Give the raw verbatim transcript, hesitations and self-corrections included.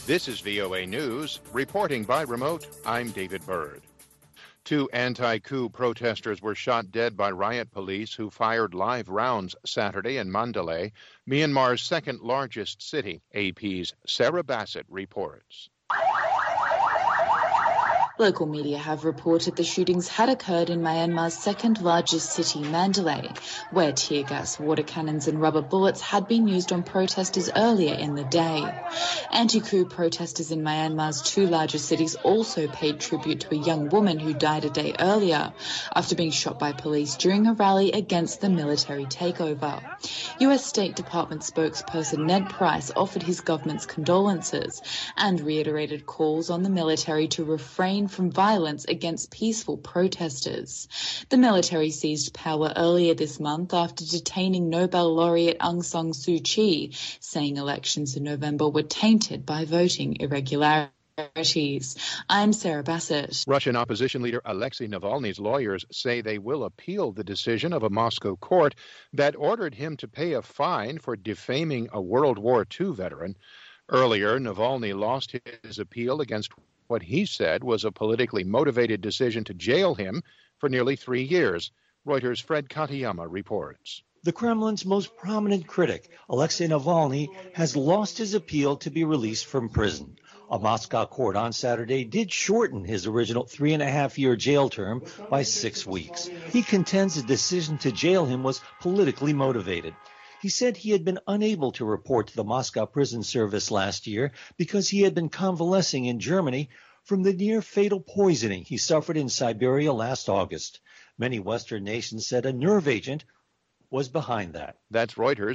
This is V O A News. Reporting by remote, I'm David Byrd. Two anti-coup protesters were shot dead by riot police who fired live rounds Saturday in Mandalay, Myanmar's second largest city. A P's Sarah Bassett reports. Local media have reported the shootings had occurred in Myanmar's second largest city, Mandalay, where tear gas, water cannons and rubber bullets had been used on protesters earlier in the day. Anti-coup protesters in Myanmar's two largest cities also paid tribute to a young woman who died a day earlier after being shot by police during a rally against the military takeover. U S State Department spokesperson Ned Price offered his government's condolences and reiterated calls on the military to refrain from violence against peaceful protesters. The military seized power earlier this month after detaining Nobel laureate Aung San Suu Kyi, saying elections in November were tainted by voting irregularities. I'm Sarah Bassett. Russian opposition leader Alexei Navalny's lawyers say they will appeal the decision of a Moscow court that ordered him to pay a fine for defaming a World War Two veteran. Earlier, Navalny lost his appeal against what he said was a politically motivated decision to jail him for nearly three years. Reuters' Fred Katayama reports. The Kremlin's most prominent critic, Alexei Navalny, has lost his appeal to be released from prison. A Moscow court on Saturday did shorten his original three and a half year jail term by six weeks. He contends the decision to jail him was politically motivated. He said he had been unable to report to the Moscow prison service last year because he had been convalescing in Germany from the near-fatal poisoning he suffered in Siberia last August. Many Western nations said a nerve agent was behind that. That's Reuters.